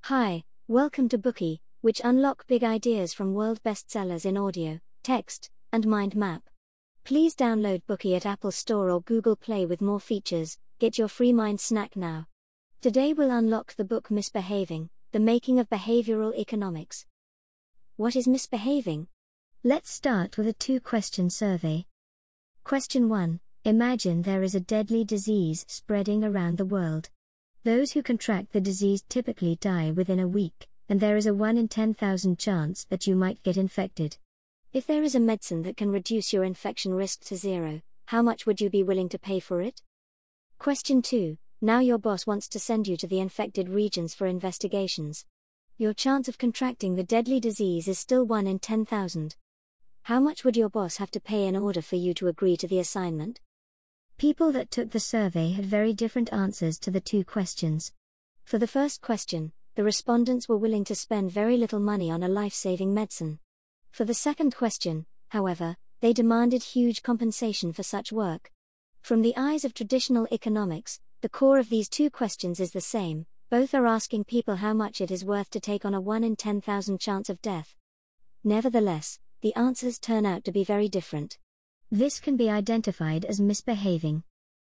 Hi, welcome to Bookey, which unlock big ideas from world bestsellers in audio, text, and mind map. Please download Bookey at Apple Store or Google Play with more features. Get your free mind snack now. Today we'll unlock the book Misbehaving: The Making of Behavioral Economics. What is misbehaving? Let's start with a two-question survey. Question 1. Imagine there is a deadly disease spreading around the world. Those who contract the disease typically die within a week, and there is a 1 in 10,000 chance that you might get infected. If there is a medicine that can reduce your infection risk to zero, how much would you be willing to pay for it? Question 2. Now your boss wants to send you to the infected regions for investigations. Your chance of contracting the deadly disease is still 1 in 10,000. How much would your boss have to pay in order for you to agree to the assignment? People that took the survey had very different answers to the two questions. For the first question, the respondents were willing to spend very little money on a life-saving medicine. For the second question, however, they demanded huge compensation for such work. From the eyes of traditional economics, the core of these two questions is the same. Both are asking people how much it is worth to take on a 1 in 10,000 chance of death. Nevertheless, the answers turn out to be very different. This can be identified as misbehaving.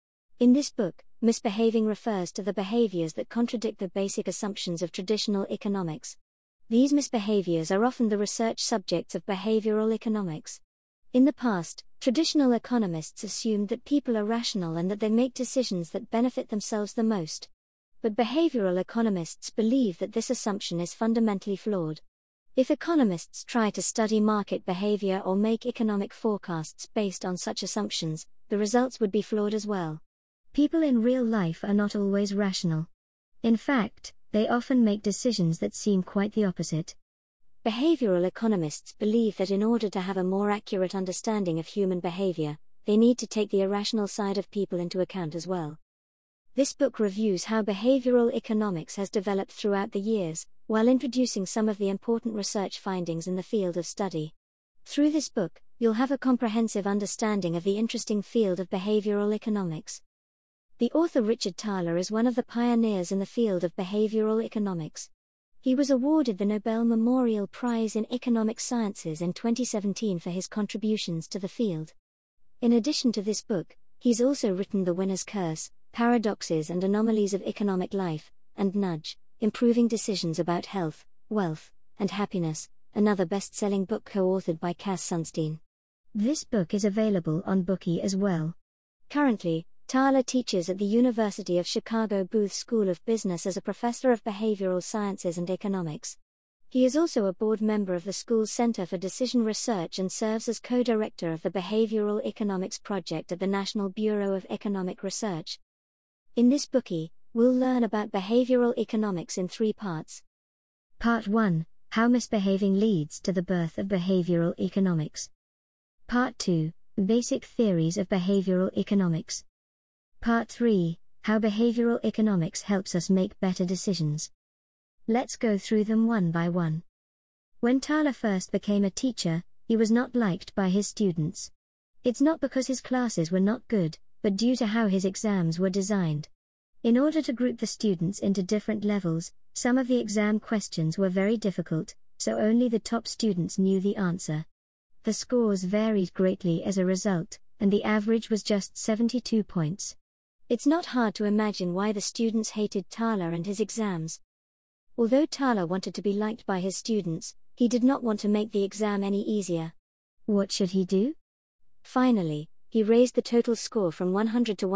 In this book, misbehaving refers to the behaviors that contradict the basic assumptions of traditional economics. These misbehaviors are often the research subjects of behavioral economics. In the past, traditional economists assumed that people are rational and that they make decisions that benefit themselves the most. But behavioral economists believe that this assumption is fundamentally flawed. If economists try to study market behavior or make economic forecasts based on such assumptions, the results would be flawed as well. People in real life are not always rational. In fact, they often make decisions that seem quite the opposite. Behavioral economists believe that in order to have a more accurate understanding of human behavior, they need to take the irrational side of people into account as well. This book reviews how behavioral economics has developed throughout the years, while introducing some of the important research findings in the field of study. Through this book, you'll have a comprehensive understanding of the interesting field of behavioral economics. The author Richard Thaler is one of the pioneers in the field of behavioral economics. He was awarded the Nobel Memorial Prize in Economic Sciences in 2017 for his contributions to the field. In addition to this book, he's also written The Winner's Curse, Paradoxes and Anomalies of Economic Life, and Nudge: Improving Decisions About Health, Wealth, and Happiness, another best-selling book co-authored by Cass Sunstein. This book is available on Bookey as well. Currently, Thaler teaches at the University of Chicago Booth School of Business as a professor of behavioral sciences and economics. He is also a board member of the school's Center for Decision Research and serves as co-director of the Behavioral Economics Project at the National Bureau of Economic Research. In this Bookey, we'll learn about behavioral economics in 3 parts. Part 1: How misbehaving leads to the birth of behavioral economics. Part 2: Basic theories of behavioral economics. Part 3: How behavioral economics helps us make better decisions. Let's go through them one by one. When Thaler first became a teacher, he was not liked by his students. It's not because his classes were not good, but due to how his exams were designed. In order to group the students into different levels, some of the exam questions were very difficult, so only the top students knew the answer. The scores varied greatly as a result, and the average was just 72 points. It's not hard to imagine why the students hated Thaler and his exams. Although Thaler wanted to be liked by his students, he did not want to make the exam any easier. What should he do? Finally, he raised the total score from 100 to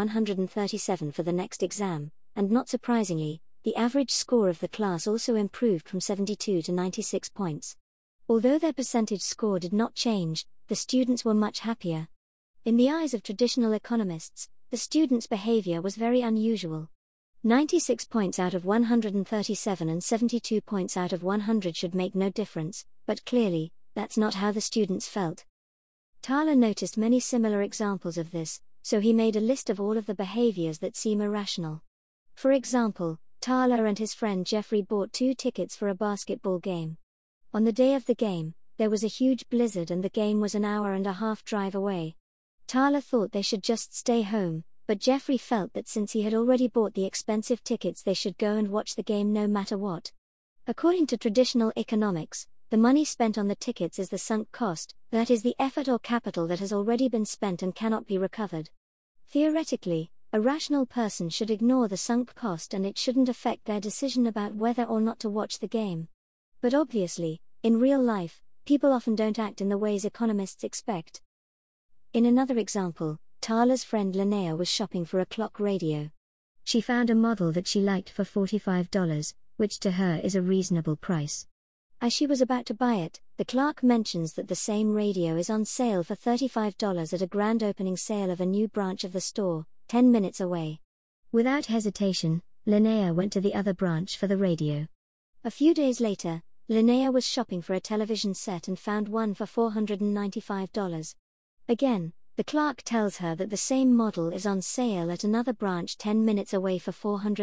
137 for the next exam, and not surprisingly, the average score of the class also improved from 72 to 96 points. Although their percentage score did not change, the students were much happier. In the eyes of traditional economists, the students' behavior was very unusual. 96 points out of 137 and 72 points out of 100 should make no difference, but clearly, that's not how the students felt. Thaler noticed many similar examples of this, so he made a list of all of the behaviors that seem irrational. For example, Thaler and his friend Jeffrey bought 2 tickets for a basketball game. On the day of the game, there was a huge blizzard and the game was an hour-and-a-half drive away. Thaler thought they should just stay home, but Jeffrey felt that since he had already bought the expensive tickets they should go and watch the game no matter what. According to traditional economics, the money spent on the tickets is the sunk cost, that is, the effort or capital that has already been spent and cannot be recovered. Theoretically, a rational person should ignore the sunk cost and it shouldn't affect their decision about whether or not to watch the game. But obviously, in real life, people often don't act in the ways economists expect. In another example, Tala's friend Linnea was shopping for a clock radio. She found a model that she liked for $45, which to her is a reasonable price. As she was about to buy it, the clerk mentions that the same radio is on sale for $35 at a grand opening sale of a new branch of the store, 10 minutes away. Without hesitation, Linnea went to the other branch for the radio. A few days later, Linnea was shopping for a television set and found one for $495. Again, the clerk tells her that the same model is on sale at another branch 10 minutes away for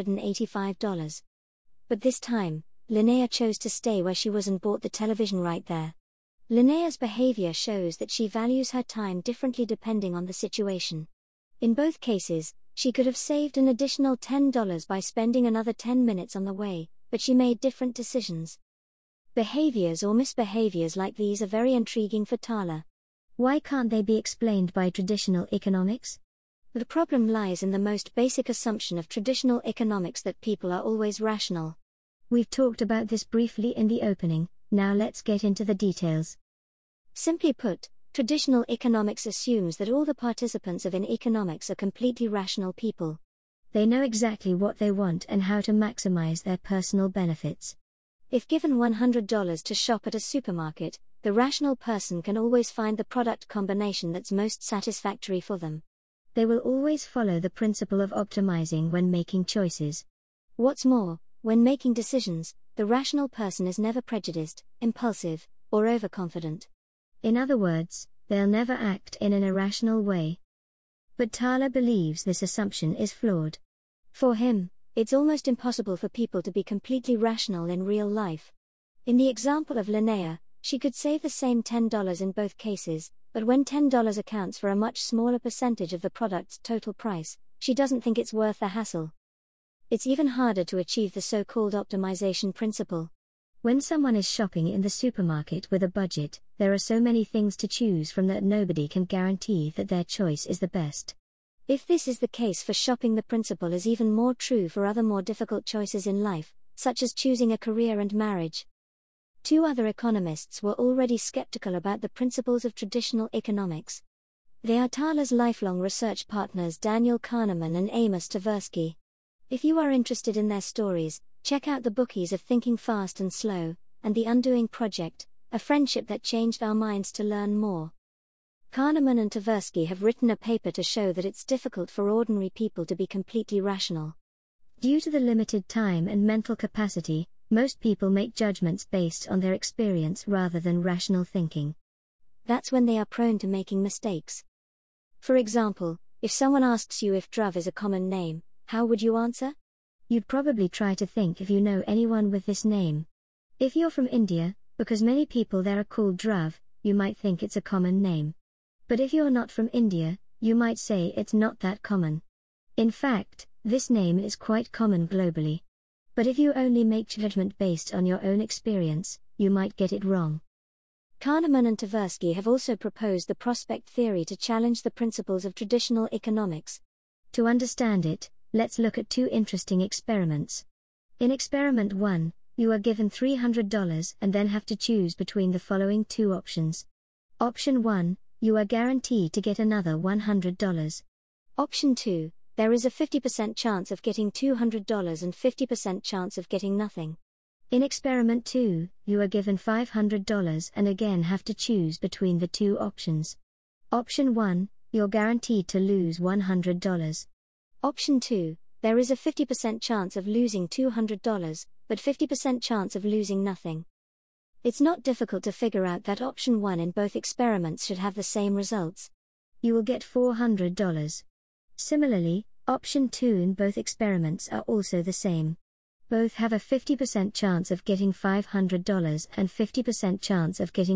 $485. But this time, Linnea chose to stay where she was and bought the television right there. Linnea's behavior shows that she values her time differently depending on the situation. In both cases, she could have saved an additional $10 by spending another 10 minutes on the way, but she made different decisions. Behaviors or misbehaviors like these are very intriguing for Tala. Why can't they be explained by traditional economics? The problem lies in the most basic assumption of traditional economics that people are always rational. We've talked about this briefly in the opening, now let's get into the details. Simply put, traditional economics assumes that all the participants in economics are completely rational people. They know exactly what they want and how to maximize their personal benefits. If given $100 to shop at a supermarket, the rational person can always find the product combination that's most satisfactory for them. They will always follow the principle of optimizing when making choices. What's more, when making decisions, the rational person is never prejudiced, impulsive, or overconfident. In other words, they'll never act in an irrational way. But Tala believes this assumption is flawed. For him, it's almost impossible for people to be completely rational in real life. In the example of Linnea, she could save the same $10 in both cases, but when $10 accounts for a much smaller percentage of the product's total price, she doesn't think it's worth the hassle. It's even harder to achieve the so-called optimization principle. When someone is shopping in the supermarket with a budget, there are so many things to choose from that nobody can guarantee that their choice is the best. If this is the case for shopping, the principle is even more true for other more difficult choices in life, such as choosing a career and marriage. Two other economists were already skeptical about the principles of traditional economics. They are Tala's lifelong research partners Daniel Kahneman and Amos Tversky. If you are interested in their stories, check out the bookies of Thinking Fast and Slow, and The Undoing Project, a friendship that changed our minds to learn more. Kahneman and Tversky have written a paper to show that it's difficult for ordinary people to be completely rational. Due to the limited time and mental capacity, most people make judgments based on their experience rather than rational thinking. That's when they are prone to making mistakes. For example, if someone asks you if Dhruv is a common name, how would you answer? You'd probably try to think if you know anyone with this name. If you're from India, because many people there are called Dhruv, you might think it's a common name. But if you're not from India, you might say it's not that common. In fact, this name is quite common globally. But if you only make judgment based on your own experience, you might get it wrong. Kahneman and Tversky have also proposed the prospect theory to challenge the principles of traditional economics. To understand it, let's look at two interesting experiments. In experiment 1, you are given $300 and then have to choose between the following two options. Option 1, you are guaranteed to get another $100. Option 2, there is a 50% chance of getting $200 and 50% chance of getting nothing. In experiment 2, you are given $500 and again have to choose between the two options. Option 1, you're guaranteed to lose $100. Option 2, there is a 50% chance of losing $200, but 50% chance of losing nothing. It's not difficult to figure out that option 1 in both experiments should have the same results. You will get $400. Similarly, option 2 in both experiments are also the same. Both have a 50% chance of getting $500 and 50% chance of getting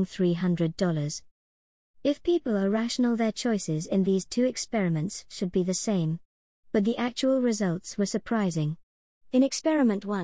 $300. If people are rational, their choices in these two experiments should be the same. But the actual results were surprising. In experiment 1,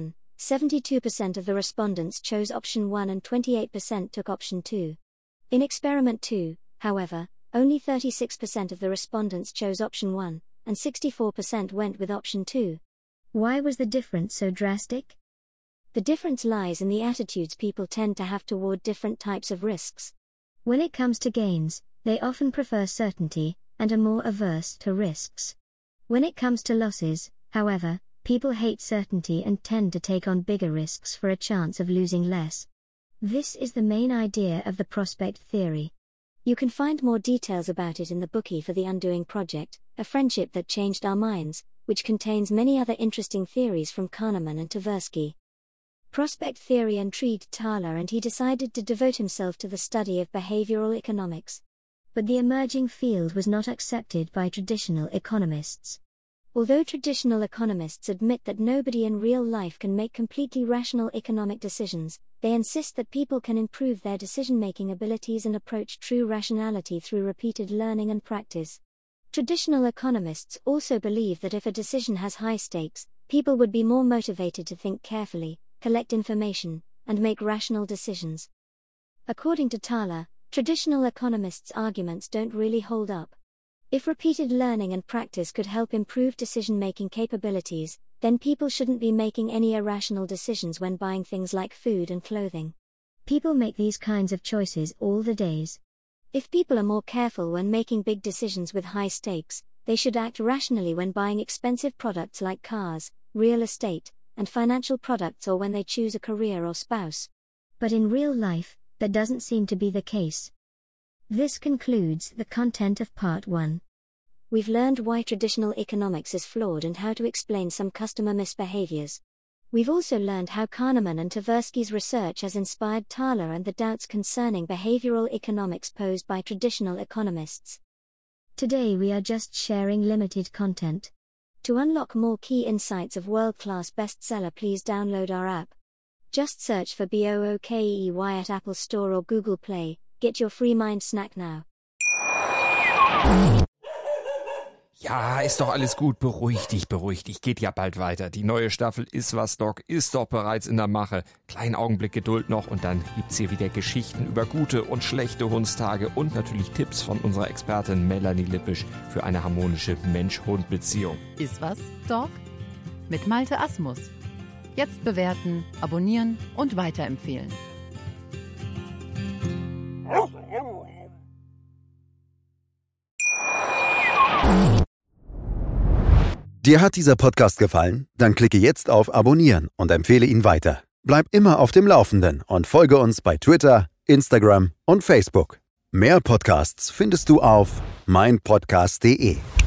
72% of the respondents chose option 1 and 28% took option 2. In experiment 2, however, only 36% of the respondents chose option 1, and 64% went with option 2. Why was the difference so drastic? The difference lies in the attitudes people tend to have toward different types of risks. When it comes to gains, they often prefer certainty, and are more averse to risks. When it comes to losses, however, people hate certainty and tend to take on bigger risks for a chance of losing less. This is the main idea of the prospect theory. You can find more details about it in the Bookie for the Undoing Project, A Friendship That Changed Our Minds, which contains many other interesting theories from Kahneman and Tversky. Prospect theory intrigued Thaler and he decided to devote himself to the study of behavioral economics. But the emerging field was not accepted by traditional economists. Although traditional economists admit that nobody in real life can make completely rational economic decisions, they insist that people can improve their decision-making abilities and approach true rationality through repeated learning and practice. Traditional economists also believe that if a decision has high stakes, people would be more motivated to think carefully, collect information, and make rational decisions. According to Thaler, traditional economists' arguments don't really hold up. If repeated learning and practice could help improve decision-making capabilities, then people shouldn't be making any irrational decisions when buying things like food and clothing. People make these kinds of choices all the days. If people are more careful when making big decisions with high stakes, they should act rationally when buying expensive products like cars, real estate, and financial products, or when they choose a career or spouse. But in real life, that doesn't seem to be the case. This concludes the content of Part 1. We've learned why traditional economics is flawed and how to explain some customer misbehaviors. We've also learned how Kahneman and Tversky's research has inspired Thaler and the doubts concerning behavioral economics posed by traditional economists. Today we are just sharing limited content. To unlock more key insights of world-class bestseller, please download our app. Just search for Bookey at Apple Store or Google Play. Get your free mind snack now. Ja, ist doch alles gut, beruhig dich, geht ja bald weiter. Die neue Staffel Ist was, Doc ist doch bereits in der Mache. Kleinen Augenblick Geduld noch und dann gibt's hier wieder Geschichten über gute und schlechte Hundstage und natürlich Tipps von unserer Expertin Melanie Lippisch für eine harmonische Mensch-Hund-Beziehung. Ist was, Doc? Mit Malte Asmus. Jetzt bewerten, abonnieren und weiterempfehlen. Dir hat dieser Podcast gefallen? Dann klicke jetzt auf Abonnieren und empfehle ihn weiter. Bleib immer auf dem Laufenden und folge uns bei Twitter, Instagram und Facebook. Mehr Podcasts findest du auf meinpodcast.de.